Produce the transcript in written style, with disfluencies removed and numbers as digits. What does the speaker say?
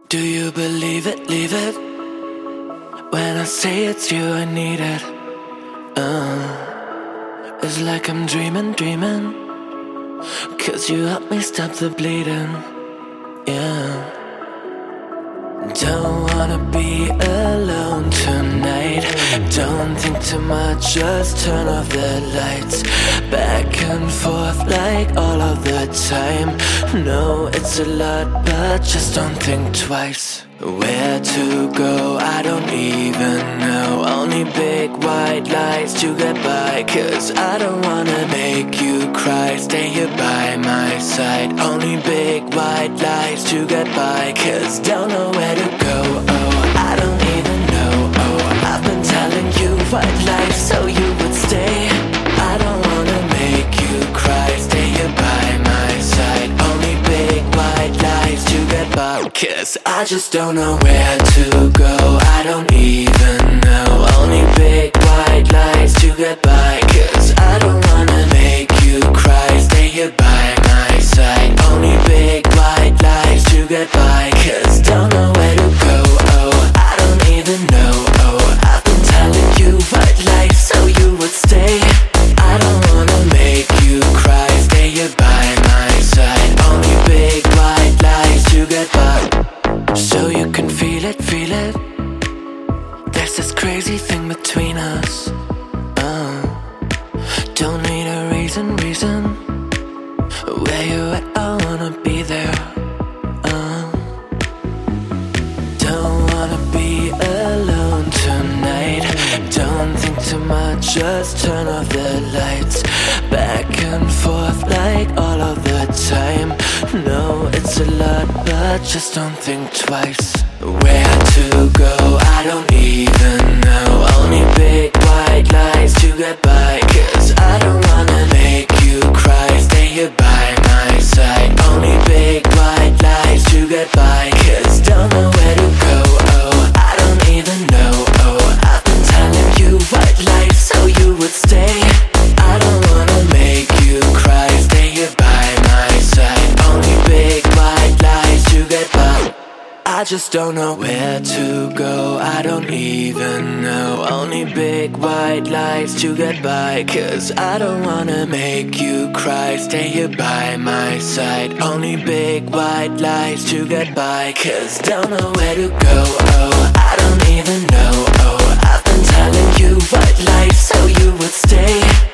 Do you believe it, leave it? When I say it's you, I need it. It's like I'm dreaming, dreaming. 'Cause you help me stop the bleeding. Yeah. Don't wanna be alone tonight. Don't think too much, just turn off the lights. Back and forth like all of the time. No, it's a lot, but just don't think twice. Where to go, I don't even know. Only big white lies to get by. 'Cause I don't wanna make you cry. Stay here by my side. Only big white lies to get by. 'Cause don't know where to go. Oh, I don't even know. Oh, I've been telling you white lies so you would stay. I don't wanna make you cry. Stay here by my side. Only big white lies to get by. 'Cause I just don't know where to go. I don't even know. Only big white lies to get by. 'Cause I don't wanna make you cry. Stay here by my side. Only big white lies to get by. 'Cause don't know where to go. Oh, I don't even know. Oh, I've been telling you white lies so you would stay. I don't wanna make you cry. Stay here by my side. Only big white lies to get by. So you can feel it, feel it. There's this crazy thing between us. Don't need a reason. Where you at, I wanna be there. Don't wanna be alone tonight. Don't think too much, just turn off the lights. Back and forth like all of the time. No, it's a lot, but just don't think twice. Where to go, I don't even know. Only big white lies to get by. 'Cause I don't wanna make you cry. Stay here by my side. Only big white lies to get by. 'Cause don't know where to go. Oh, I don't even know. Oh, I've been telling you white lies so you would stay. I don't wanna make you cry. Stay here by my side. Only big white lies to get by. I just don't know where to go. I don't even know. Only big white lies to get by. 'Cause I don't wanna make you cry. Stay here by my side. Only big white lies to get by. 'Cause don't know where to go. Oh, I don't even know. Oh, I've been telling you white lies so you would stay.